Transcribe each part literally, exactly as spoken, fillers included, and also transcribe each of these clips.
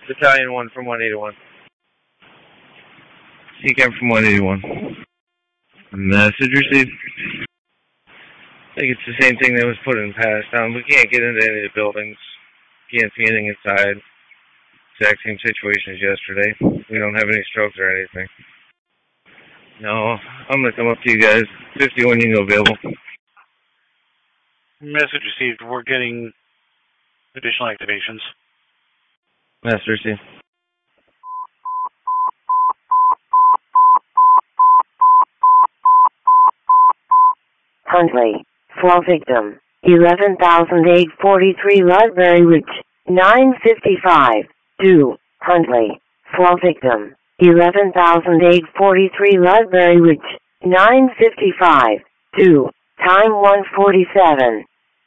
Battalion one from one eighty-one. C CAM from one eighty-one. Message received. I think it's the same thing that was put in the past. Um, we can't get into any of the buildings. Can't see anything inside. Exact same situation as yesterday. We don't have any strokes or anything. No, I'm going to come up to you guys. fifty-one Union available. Message received. We're getting additional activations. Message received. Huntley, fall victim, eleven thousand eight hundred forty-three Ludbury Ridge, nine fifty-five, due, Huntley, fall victim, eleven thousand eight hundred forty-three Ludbury Ridge, nine fifty-five, due, time one forty-seven.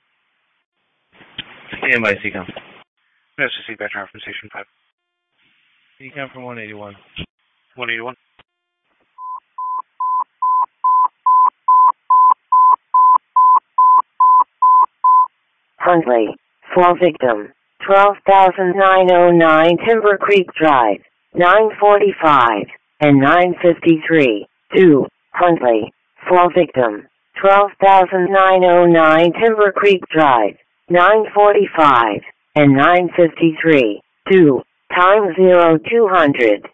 Stand by, C CAM. Message received, background from Station five. C CAM from one eighty-one. one eighty-one. Huntley, fall victim, twelve thousand nine hundred nine Timber Creek Drive, nine forty-five, and nine fifty-three, due, Huntley, fall victim, twelve thousand nine hundred nine Timber Creek Drive, nine forty-five, and nine fifty-three, due, time zero two hundred.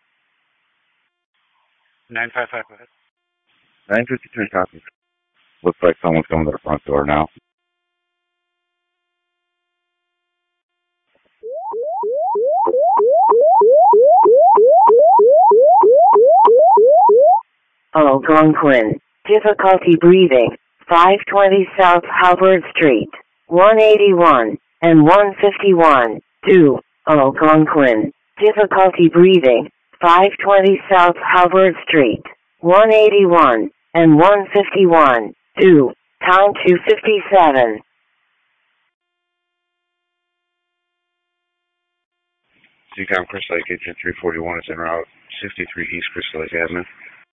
nine fifty-five, go ahead. nine fifty-three copies. Looks like someone's coming to the front door now. Algonquin, difficulty breathing, five twenty South Halberd Street, one eighty-one, and one fifty-one, due, Algonquin, difficulty breathing, five twenty South Halberd Street, one eighty-one, and one fifty-one, due, time two fifty-seven. C CAM Crystal Lake Agent three forty-one is en route sixty-three East Crystal Lake Avenue.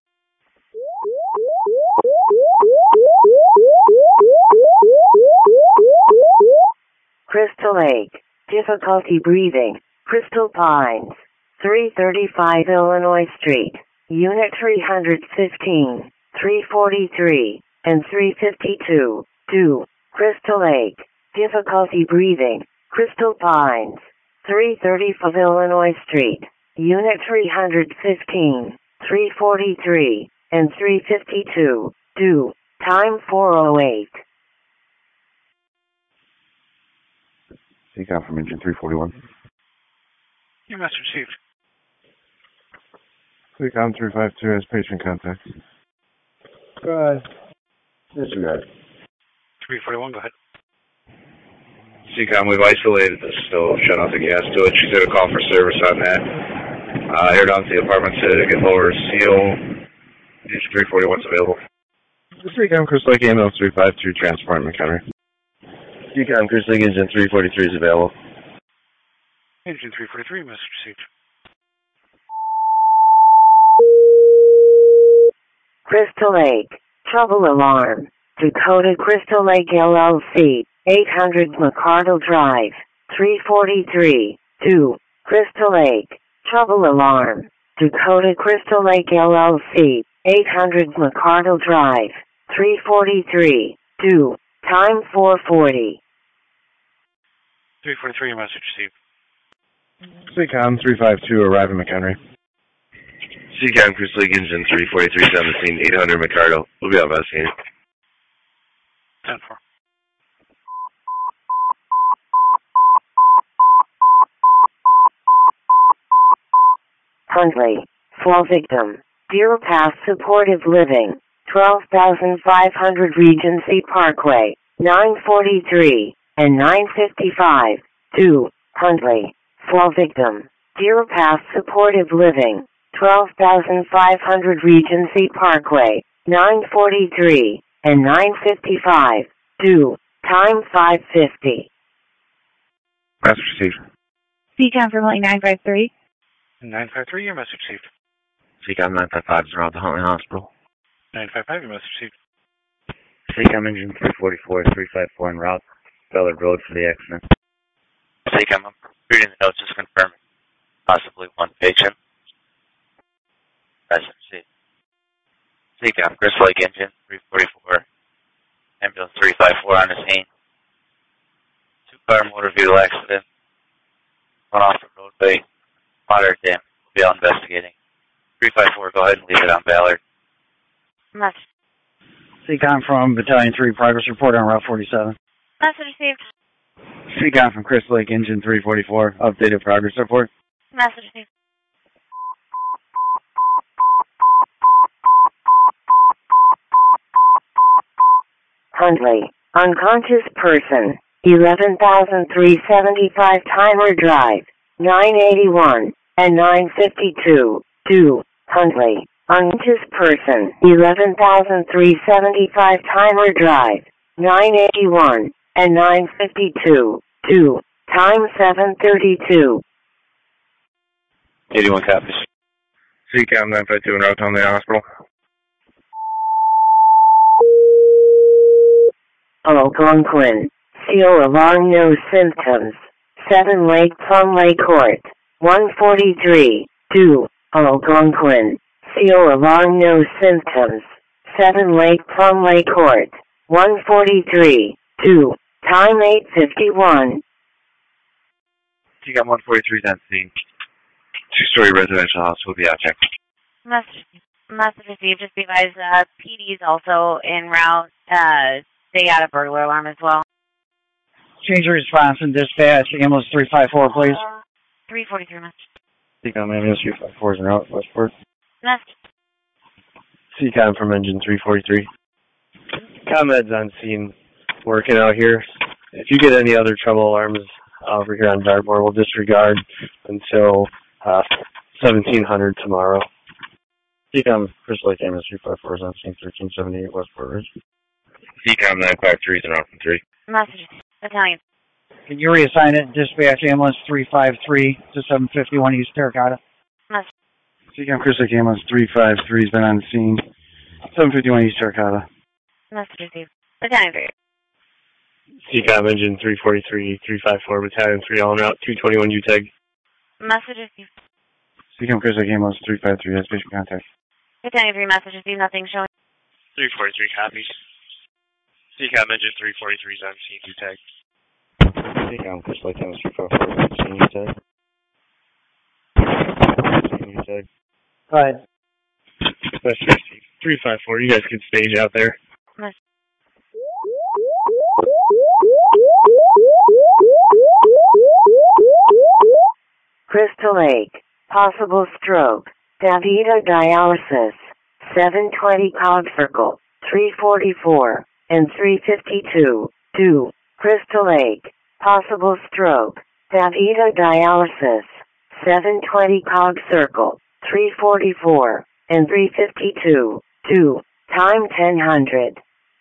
Crystal Lake, difficulty breathing, Crystal Pines, three thirty-five Illinois Street, Unit three fifteen, three forty-three, and three fifty-two, due, Crystal Lake, difficulty breathing, Crystal Pines, three thirty-five Illinois Street, Unit three fifteen, three forty-three, and three fifty-two, due, time four oh eight. C CAM from Engine three forty-one. Your message received. C CAM three fifty-two has patient contact. Go ahead. Yes, you guys. three forty-one, go ahead. C CAM, we've isolated the stove, shut off the gas to it. She's going to call for service on that. Uh, aired on to the apartment to get lower seal. Engine three forty-one's available. C CAM Crystal Lake Ambulance three fifty-two, transport McHenry. C CAM Crystal Lake Engine three forty-three is available. Engine three forty-three, message received. Crystal Lake, trouble alarm, Dakota Crystal Lake L L C, eight hundred McCardle Drive, three forty-three, due, Crystal Lake, trouble alarm, Dakota Crystal Lake L L C, eight hundred McCardle Drive, three forty-three, due, time four forty. three forty-three, message received. C CAM three fifty-two, arrive in McHenry. C CAM Crystal Lake Engine three forty-three seventeen, eight hundred McCardle. We'll be out investigating. ten four. Huntley, fall victim, Deer Pass Supportive Living, twelve thousand five hundred Regency Parkway, nine forty-three, and nine fifty-five, due, Huntley, fall victim, Deer Pass Supportive Living, twelve thousand five hundred Regency Parkway, nine forty-three, and nine fifty-five, due, time five fifty. Message received. C CAM from Huntley nine five three. nine five three, your message received. C CAM nine five five is around the Huntley Hospital. nine five five, your message received. C CAM Engine three forty-four, three fifty-four en route, Bellard Road for the accident. C CAM, I'm reading the notes, just confirming. possibly one patient. Residency. Seacom, Crystal Lake Engine, three forty-four. Ambulance three five four on the scene. Two-car motor vehicle accident. Run off the roadway. Moderate damage. We'll be out investigating. three five four, go ahead and leave it on Ballard. Message. Seacom from Battalion three, progress report on Route forty-seven. Message received. Seacom from Crystal Lake Engine three forty-four, updated progress report. Message received. Huntley, unconscious person, eleven thousand three hundred seventy-five Timer Drive, nine eighty-one and nine fifty-two. two. Huntley, unconscious person, eleven thousand three hundred seventy-five Timer Drive, nine eighty-one and nine fifty-two. two. Time seven thirty-two. eighty-one copies. Seacom nine five two and route on the hospital. Algonquin, Seal alarm, no symptoms. seven Lake Plum Lake Court, one forty-three. two. Algonquin, Seal alarm, no symptoms. seven Lake Plum Lake Court, one forty-three. two. Time eight fifty-one. Seacom one forty-three is on scene. Two-story residential house will be out check. Message, message received. Just be advised, uh, P D is also en route. Uh, they got a burglar alarm as well. Change of response and dispatch, ambulance three five four, please. three forty-three, message. Seacom ambulance three five four is en route, Westport. Message. Seacom from engine three forty-three. ComEd's on scene, working out here. If you get any other trouble alarms over here on Dartmoor, we'll disregard until uh, seventeen hundred tomorrow. Seacom, Crystal Lake ambulance three five four is on scene, thirteen seventy-eight Westport Ridge. Seacom nine five three is en route from three. Message. Battalion. Can you reassign it? Dispatch ambulance three five three to seven fifty-one East Terracotta. Message. Seacom, Crystal Lake ambulance three five three has been on scene, seven fifty-one East Terracotta. Message received. Battalion three. Seacom engine three forty-three, three five four, Battalion three, all en route, two twenty-one U T E G. Message received. Seacom, Crystal Lake ambulance three five three has patient contact. Battalion three, message received. Nothing showing. three forty-three copies. Seacom engine three forty-three is on scene, U T E G. Seacom, Crystal Lake ambulance three five four is on scene, U T E G. U T E G. Go ahead. Dispatch three five four, you guys can stage out there. Message. Crystal Lake, possible stroke, Davida dialysis, seven twenty Cog Circle, three forty-four and three fifty-two. two. Crystal Lake, possible stroke, Davida dialysis, seven twenty Cog Circle, three forty-four and three fifty-two. two. Time ten hundred.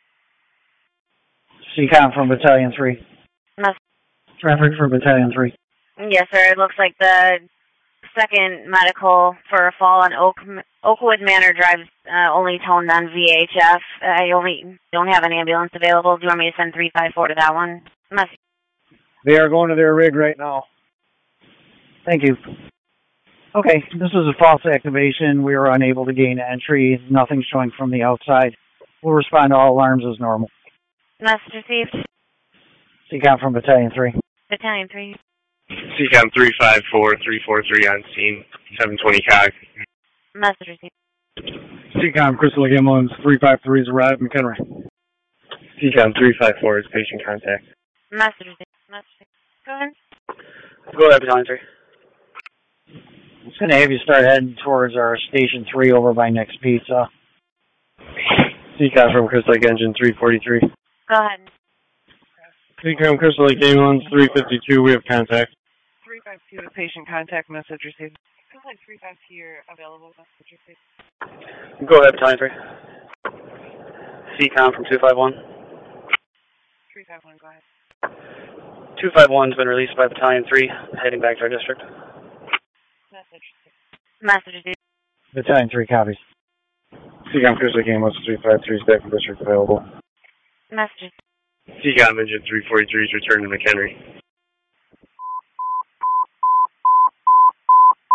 Seacom from Battalion three. Message. Traffic for Battalion three. Yes, sir. It looks like the second medical for a fall on Oak, Oakwood Manor Drive uh, only toned on V H F. I only don't have an ambulance available. Do you want me to send three five four to that one? Message. They are going to their rig right now. Thank you. Okay, this is a false activation. We were unable to gain entry. Nothing showing from the outside. We'll respond to all alarms as normal. Message received. Seacom from Battalion three. Battalion three. Seacom three five four, three four three on scene, seven twenty Cog. Message received. Seacom, Crystal Lake ambulance three five three is arrived, McHenry. Seacom three five four is patient contact. Message received. Message received. Go ahead. Go ahead, Battalion three. I'm just going to have you start heading towards our Station three over by Next Pizza. Seacom from Crystal Lake engine three forty-three. Go ahead. Seacom, Crystal Lake ambulance three fifty-two, we have contact. three five two, patient contact, message received. Go ahead, three five two, you're available, message received. Go ahead, Battalion three. Seacom from two five one. three five one, go ahead. two five one's been released by Battalion three, heading back to our district. Message received. Message received. Battalion three copies. Seacom, Crystal Lake ambulance three five three is back in district available. Message. Seacom engine three forty-three is returned to McHenry.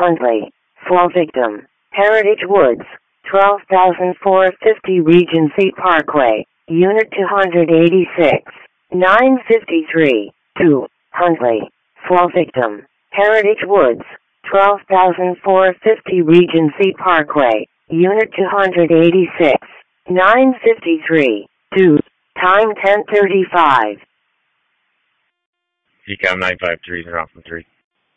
Huntley. Fall victim. Heritage Woods. twelve thousand four hundred fifty Regency Parkway. Unit two eighty-six. nine fifty-three. two. Huntley. Fall victim. Heritage Woods. twelve thousand four hundred fifty Regency Parkway. Unit two eighty-six. nine fifty-three. two. Time ten thirty-five. C COM nine five three, they're off from three.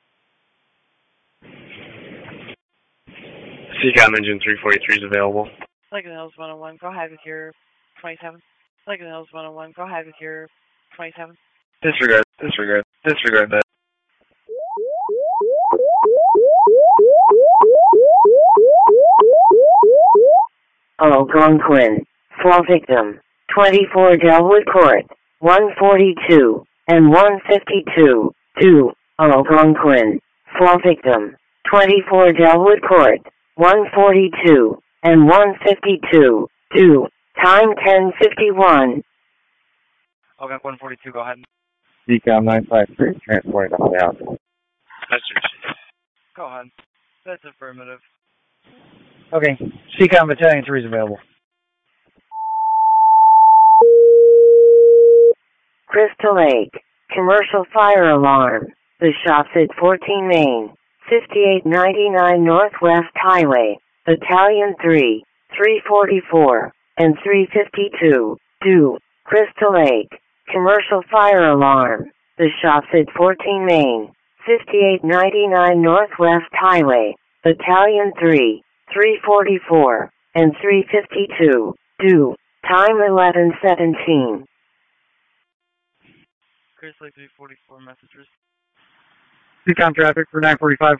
C COM engine three forty-three is available. Lincoln Hills one oh one, go ahead with your twenty-seven. Lincoln Hills one oh one, go ahead with your twenty-seven. Disregard, disregard, disregard that. Algonquin. Fall victim. twenty-four Delwood Court. one forty-two and one fifty-two. two. Algonquin. Fall victim. twenty-four Delwood Court. one forty-two and one fifty-two. two. Time ten fifty-one. Algonquin one forty-two, go ahead. C COM nine five three, transported off the house. That's your Go ahead. That's affirmative. Okay, C COM Battalion three is available. Crystal Lake. Commercial fire alarm. The shops at fourteen Main. fifty-eight ninety-nine Northwest Highway. Battalion three. three forty-four and three fifty-two. two. Crystal Lake. Commercial fire alarm. The shops at fourteen Main. fifty-eight ninety-nine Northwest Highway. Battalion three. three forty-four and three fifty-two. two. Time eleven seventeen. Chris Lake three forty-four messages. C COM traffic for nine forty-five.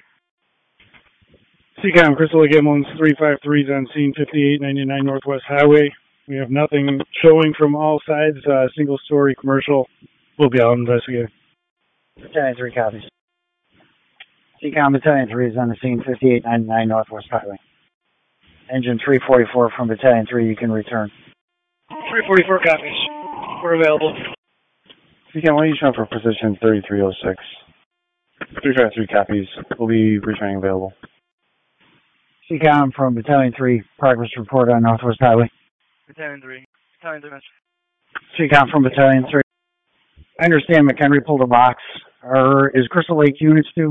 C COM Crystal Lake ambulance three five three is on scene, fifty-eight ninety-nine Northwest Highway. We have nothing showing from all sides. Uh, single story commercial. We'll be out investigating. Battalion three copies. C COM Battalion three is on the scene, fifty-eight ninety-nine Northwest Highway. Engine three forty-four from Battalion three, you can return. three forty-four copies. We're available. C COM, what are you showing for position thirty-three oh six? three five three copies. Will be returning available. C COM from Battalion three, progress report on Northwest Highway. Battalion three. Battalion three message. C COM from Battalion three. I understand McHenry pulled a box. Or is Crystal Lake units due?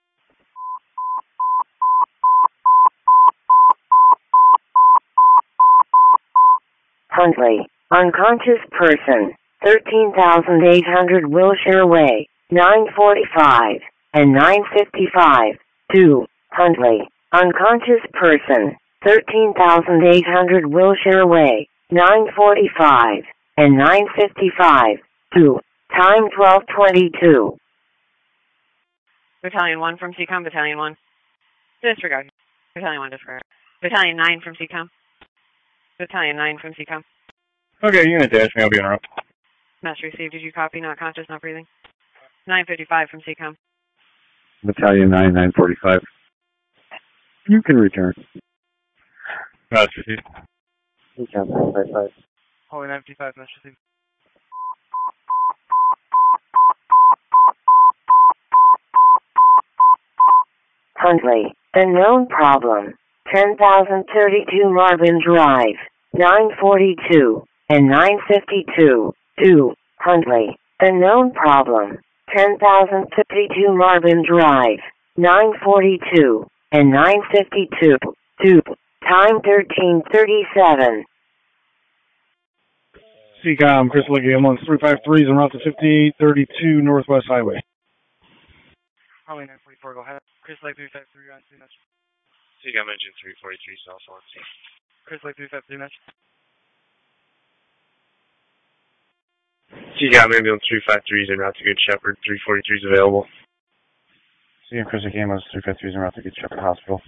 Huntley. Unconscious person. thirteen thousand eight hundred Wilshire Way. nine forty-five and nine fifty-five. two. Huntley. Unconscious person. thirteen thousand eight hundred Wilshire Way. nine forty-five and nine fifty-five. two. Time twelve twenty-two. Battalion one from C COM, Battalion one. Disregard. Battalion one, disregard. Battalion nine from C COM. Battalion nine from C COM. Okay, unit dash me, I'll be on route. Message received. Did you copy? Not conscious, not breathing. nine fifty-five from C COM. Battalion nine, nine forty-five. You can return. Message received. C COM nine five five. Holy nine fifty-five, message received. Huntley. Unknown problem. ten thousand thirty-two Marvin Drive. nine forty-two and nine fifty-two. two. Huntley. Unknown problem. ten thousand thirty-two Marvin Drive. nine forty-two and nine fifty-two. two. Time thirteen thirty-seven. C COM, Crystal Lake ambulance three five three is en route to fifty-eight thirty-two Northwest Highway. Holy nine forty-four, go ahead. Chris Lake three five three, on scene message. C COM engine three forty-three is also on scene. Chris Lake three five three message. C COM ambulance three five three is en route to Good Shepherd. three forty-three is available. C COM Crystal Lake ambulance three five three is en route to Good Shepherd Hospital.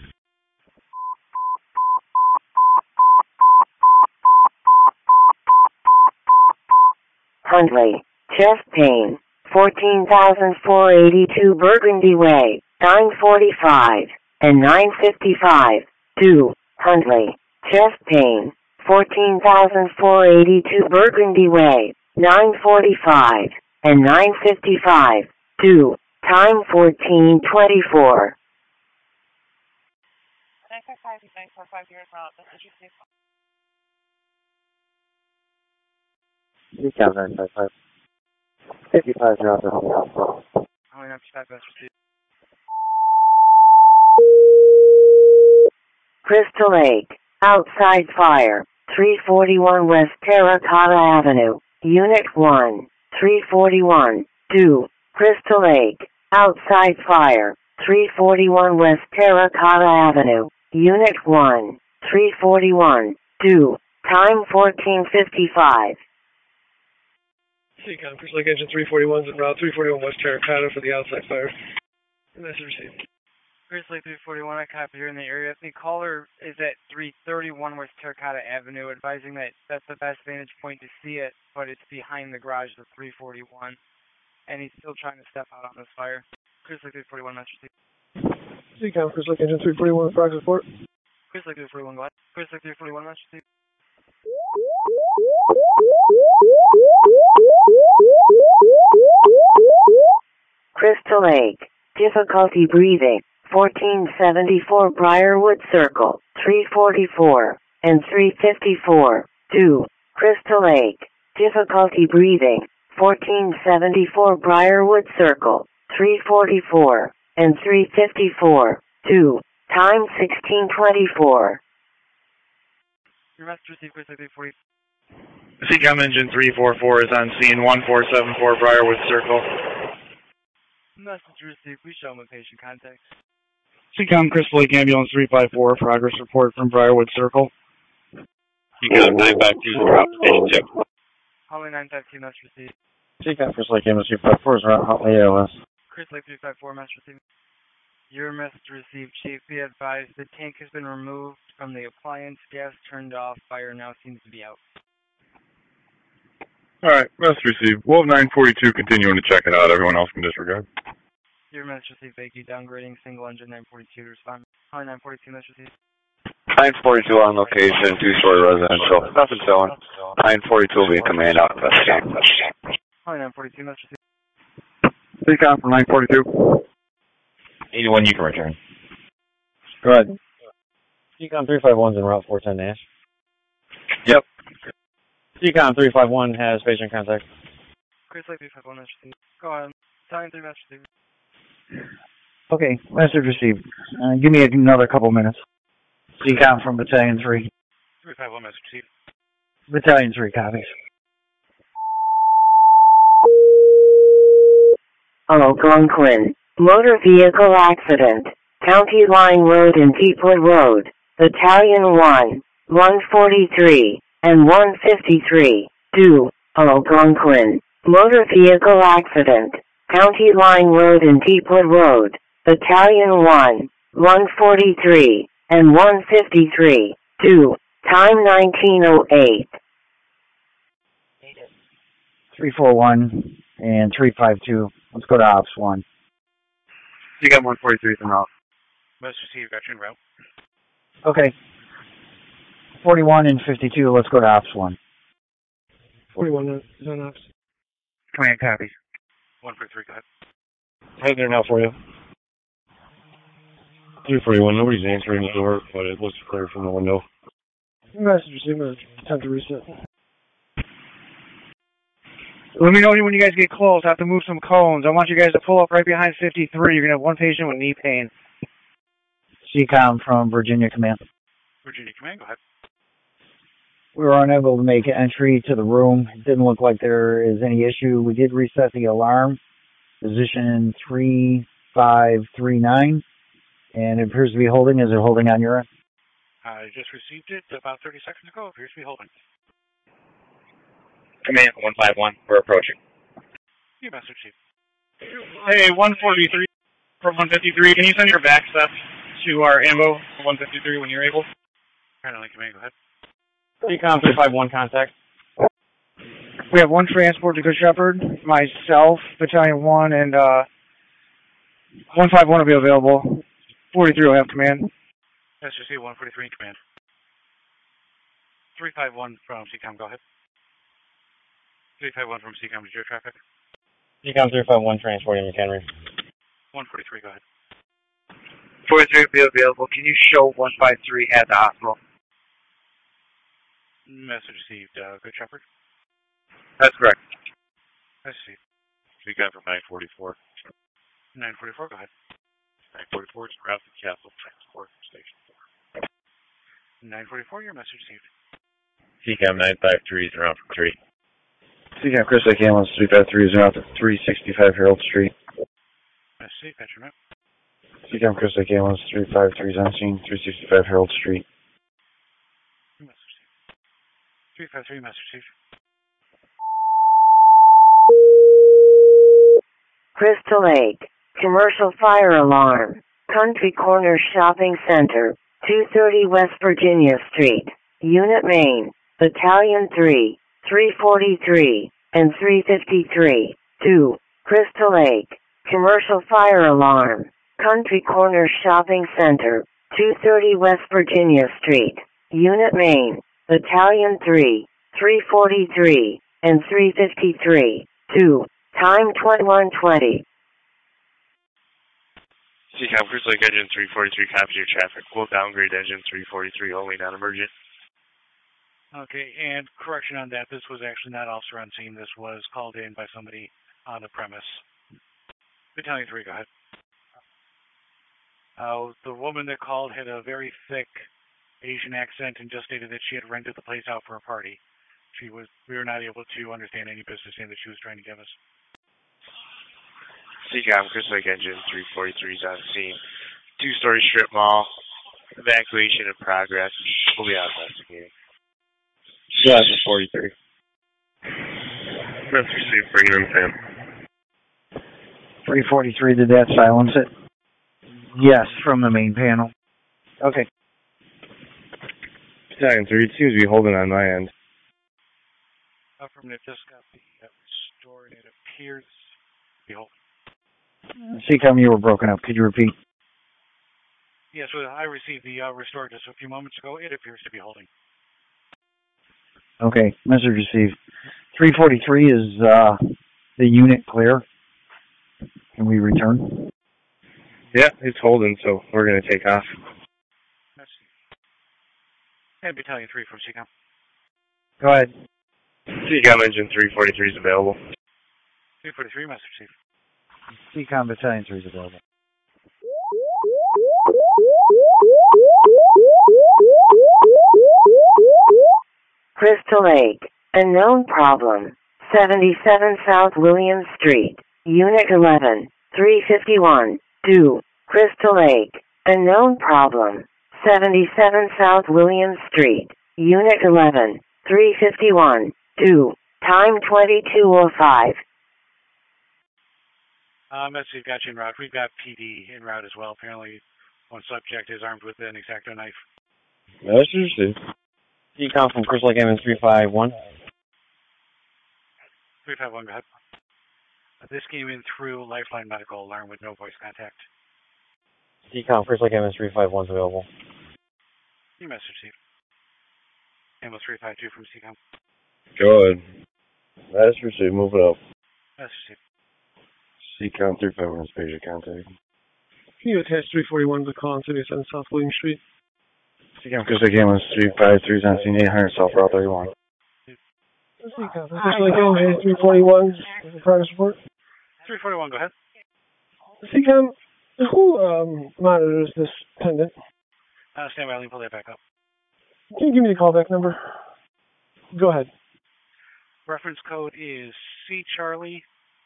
Huntley. Chest pain. fourteen thousand four hundred eighty-two Burgundy Way. nine forty-five and nine fifty-five. two. Huntley. Chest pain. fourteen thousand four hundred eighty-two Burgundy Way. nine forty-five and nine fifty-five. two. Time fourteen twenty-four. five nine four five zero route. C CAM nine five five. fifty-five route to home. Only nine five best received. Crystal Lake, outside fire, three forty-one West Terracotta Avenue, Unit one, three forty-one, two, Crystal Lake, outside fire, three forty-one West Terracotta Avenue, Unit one, three forty-one, two, time fourteen fifty-five. C CAM, Crystal Lake Engine three forty-one's en route, three forty-one West Terracotta for the outside fire. Message received. Crystal Lake three forty-one, I copy here in the area. The caller is at three thirty-one West Terracotta Avenue, advising that that's the best vantage point to see it, but it's behind the garage of three forty-one, and he's still trying to step out on this fire. Crystal Lake three forty-one, message received. C CAM, Crystal Lake Engine three forty-one, progress report. Crystal Lake three forty-one, go ahead. Crystal Lake three forty-one, message received. Crystal Lake, difficulty breathing, fourteen seventy-four Briarwood Circle, three forty-four, and three fifty-four, two, Crystal Lake, difficulty breathing, fourteen seventy-four Briarwood Circle, three forty-four, and three fifty-four, two, time sixteen twenty-four. Your message received, Crystal Lake three forty. C CAM engine three forty-four is on scene, one four seven four Briarwood Circle. Message received, please show him a patient contact. C CAM Crystal Lake Ambulance three five four, progress report from Briarwood Circle. C CAM nine five two is route to patient two. Holly nine five two, message received. C CAM Crystal Lake Ambulance three five four is route Huntley A O S. Crystal Lake three five four, message received. Your message received, Chief. Be advised, the tank has been removed from the appliance, gas turned off, fire now seems to be out. Alright, message received. Wolf nine forty-two continuing to check it out. Everyone else can disregard. Your message received, thank you. Downgrading single engine nine forty-two to respond. Holly nine forty-two, message received. nine forty-two on location, two-story residential. Nothing showing. nine forty-two will be in command out of that. Holly nine forty-two, message received. C CAM from nine forty-two. eighty-one, you can return. Go ahead. C CAM three five one's en route four ten Nash. Yep. C CAM three five one has patient contact. Crystal Lake three five one, message received. Go ahead. Battalion three, message received. Okay, message received. Uh, give me another couple minutes. C CAM from Battalion three. three five one, message received. Battalion three copies. Algonquin, motor vehicle accident, County Line Road and Deepwood Road, Battalion one, one forty-three, and one fifty-three, two, Algonquin, motor vehicle accident, County Line Road and Deepwood Road, Battalion one, one forty-three, and one fifty-three, two, time nineteen oh eight. three four one and three five two. Let's go to Ops one. C CAM one forty-three is en route. Message received, got you en route. Okay. forty-one and fifty-two, let's go to Ops one. forty-one is on Ops. Command copies. one forty-three, go ahead. Heading there now for you. three forty-one, nobody's answering the door, but it looks clear from the window. Message received, time to reset. Let me know when you guys get close. I have to move some cones. I want you guys to pull up right behind fifty-three. You're going to have one patient with knee pain. C CAM from Virginia Command. Virginia Command, go ahead. We were unable to make entry to the room. It didn't look like there is any issue. We did reset the alarm. Position three five three nine. And it appears to be holding. Is it holding on your end? I just received it about thirty seconds ago. It appears to be holding. Command one five one, we're approaching. Your message received. Hey, one forty-three from one fifty-three. Can you send your back stuff to our ambo one fifty-three when you're able? Apparently, Command, go ahead. C CAM three five one contact. We have one transport to Good Shepherd, myself, Battalion one, and uh, one five one will be available. forty-three will have command. Message received, one forty-three in command. three five one from C CAM, go ahead. three five one from C CAM, is your traffic? C CAM three five one transporting McHenry. one forty-three, go ahead. forty-three will be available. Can you show one five three at the hospital? Message received. Uh, Good Shepherd? That's correct. Message received. Seacom from nine forty-four. nine forty-four, go ahead. nine forty-four is route to Castle Transport Station four. nine forty-four, your message received. Seacom nine five three is around from three. Seacom Chris Lake Ambulance three five three is around to three sixty-five Harold Street. Message received, patch your map. Seacom Chris Lake Ambulance three five three is on scene, three sixty-five Harold Street. Message received. three five three, message received. Crystal Lake, commercial fire alarm, Country Corner Shopping Center, two thirty West Virginia Street, Unit Main, Battalion three, three forty-three, and three fifty-three, two, Crystal Lake, commercial fire alarm, Country Corner Shopping Center, two thirty West Virginia Street, Unit Main, Battalion three, three forty-three, and three fifty-three, two, time twenty-one twenty. Seacom Cruise Lake Engine three forty-three, copy your traffic. We'll downgrade Engine three forty-three, only non-emergent. Okay, and correction on that, this was actually not officer on scene. This was called in by somebody on the premise. Battalion three, go ahead. Uh, the woman that called had a very thick Asian accent and just stated that she had rented the place out for a party. She was, we were not able to understand any business name that she was trying to give us. Seacom Cruise Lake Engine three forty-three is on scene. Two-story strip mall. Evacuation in progress. We'll be out investigating. Yeah, forty-three. Message received, bringing in Sam. three forty-three, did that silence it? Yes, from the main panel. Okay. Battalion three, it seems to be holding on my end. Affirmative, just got the uh, restored. It appears to be holding. Seacom, you were broken up. Could you repeat? Yes, well, I received the uh, restored just a few moments ago. It appears to be holding. Okay, message received. three forty-three is uh, the unit clear. Can we return? Yeah, it's holding, so we're going to take off. And Battalion three from Seacom. Go ahead. Seacom Engine three forty-three is available. three forty-three, message received. Seacom Battalion three is available. Crystal Lake, a known problem, seventy-seven South Williams Street, Unit eleven, three fifty-one, two, Crystal Lake, a known problem, seventy-seven South Williams Street, Unit eleven, three fifty-one, two, time twenty-two oh five. Uh, message got you en route. We've got P D en route as well. Apparently, one subject is armed with an X-Acto knife. Message received. Seacom from Crystal Lake Ambulance three five one. three five one, go ahead. Uh, this came in through Lifeline Medical Alarm with no voice contact. Seacom Crystal Lake Ambulance three five one is available. Your message received. Ambulance three five two from Seacom. Go ahead. Message received. Move it up. Message received. Seacom three five one is patient contact. Can you attach three forty-one to call on seventy-seven South William Street? Seacom Crystal Lake Ambulance three five three is on scene eight hundred South Route thirty-one. Seacom, Crystal Lake Ambulance three forty-one, progress report. three forty-one, go ahead. Seacom, who um, monitors this pendant? Uh, stand by, let me pull that back up. Can you give me the callback number? Go ahead. Reference code is C Charlie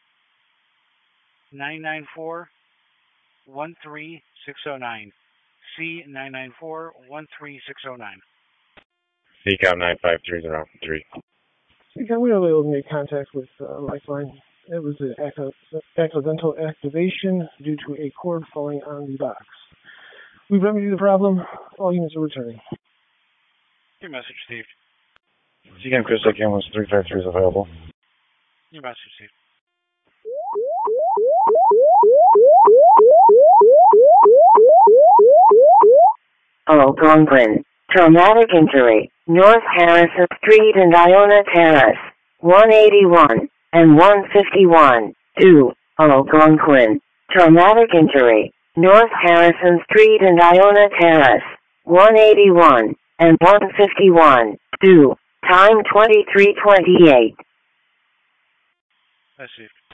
nine nine four one three six zero nine. C nine nine four one three six zero nine. Seacom nine five three is around from three. Seacom, we were able to make contact with uh, Lifeline. It was an accidental activation due to a cord falling on the box. We've remedied the problem. All units are returning. Your message received. Seacom Crystal Lake Ambulance three five three is available. Your message received. Algonquin, traumatic injury, North Harrison Street and Iona Terrace, one eighty-one and one fifty-one, two, Algonquin, traumatic injury, North Harrison Street and Iona Terrace, one eighty-one and one fifty-one, due, time twenty-three twenty-eight. I see.